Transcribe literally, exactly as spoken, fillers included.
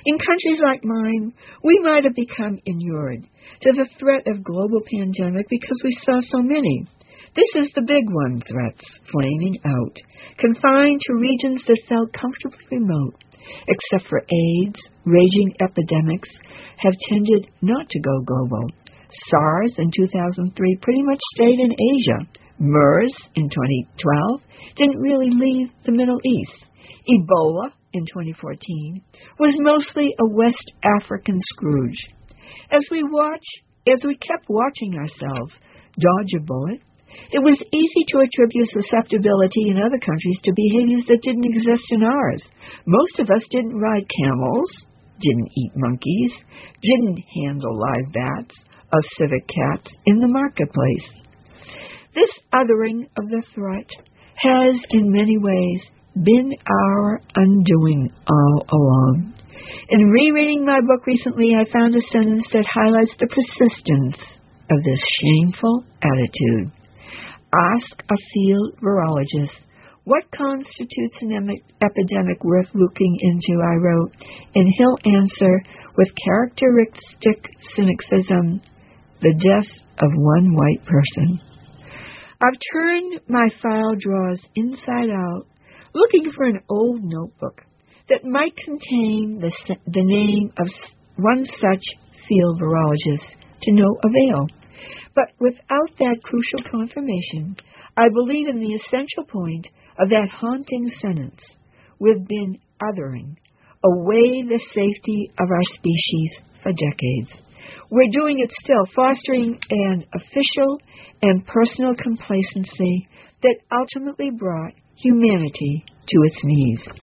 In countries like mine, we might have become inured to the threat of global pandemic because we saw so many. This is the big one threats flaming out, confined to regions that felt comfortably remote. Except for AIDS, raging epidemics have tended not to go global. SARS in two thousand three pretty much stayed in Asia. MERS in twenty twelve didn't really leave the Middle East. Ebola in twenty fourteen was mostly a West African Scrooge. As we watch, as we kept watching ourselves dodge a bullet, it was easy to attribute susceptibility in other countries to behaviors that didn't exist in ours. Most of us didn't ride camels, didn't eat monkeys, didn't handle live bats or civet cats in the marketplace. This othering of the threat has, in many ways, been our undoing all along. In rereading my book recently, I found a sentence that highlights the persistence of this shameful attitude. Ask a field virologist, what constitutes an em- epidemic worth looking into, I wrote, and he'll answer with characteristic cynicism, the death of one white person. I've turned my file drawers inside out, looking for an old notebook that might contain the, the name of one such field virologist to no avail. But without that crucial confirmation, I believe in the essential point of that haunting sentence. We've been othering away the safety of our species for decades. We're doing it still, fostering an official and personal complacency that ultimately brought humanity to its knees.